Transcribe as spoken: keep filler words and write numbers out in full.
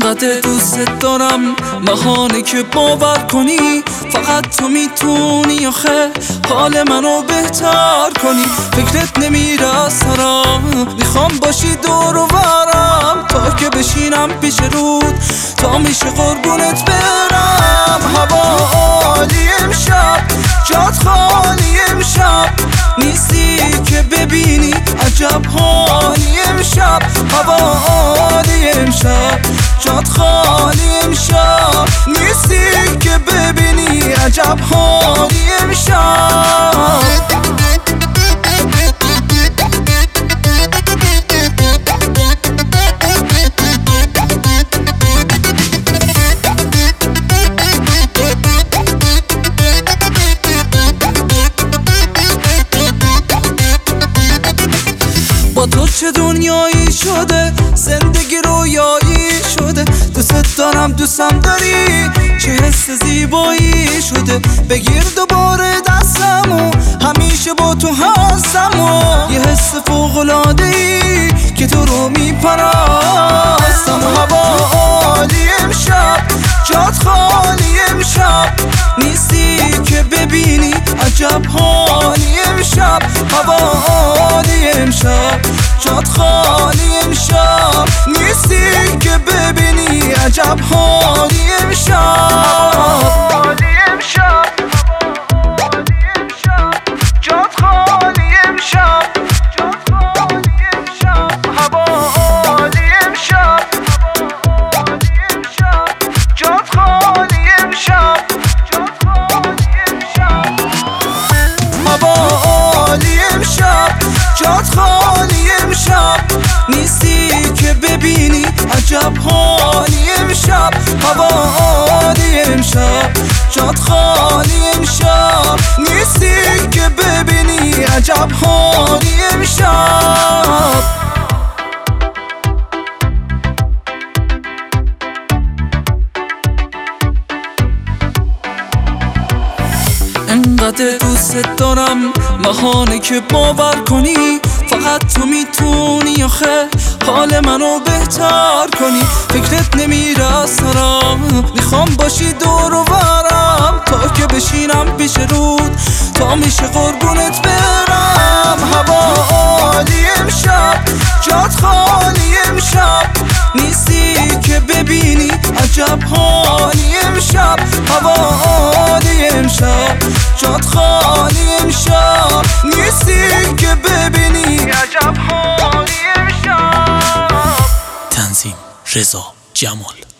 انقدر دوست دارم نهانه که باور کنی، فقط تو میتونی آخه حال منو بهتر کنی. فکرت نمیره از سرم، میخوام باشی دور و برم تا که بشینم پیش رود تا میشه قربونت برم. هوا عالی امشب، جات خالی امشب، نیستی که ببینی عجب حالی امشب. هوا عالی امشب، جات خالی امشب، نیستی که ببینی عجب حالی امشب. با تو چه دنیایی شده، زندگی رویایی شده. دوست دارم دوستم داری، چه حس زیبایی شده. بگیر دوباره دستمو، همیشه با تو هستم و یه حس فوق‌العاده‌ای که تو رو میپرستم. هوا عالی امشب، جات خالی امشب، نیستی که ببینی عجب حالی امشب. هوا عالی امشب، جات خالی امشب، نیستی که ببینی عجب حالی امشب. جات خالی امشب، نیستی که ببینی عجب حالی امشب. هوا عالی امشب، جات خالی امشب، نیستی که ببینی عجب حالی امشب. انقدر دوست دارم نهانه که باور کنی، فقط تو میتونی آخه حال منو بهتر کنی. فکرت نمیره از سرم، میخوام باشی دور و برم تا که بشینم پیش رود تا میشه قربونت برم. هوا عالی امشب، جات خالی امشب، نیستی که ببینی عجب حالی امشب. هوا عالی امشب، جات خالی امشب، نیستی که ببینی عجب حالی امشب. تنظیم رضا جمال.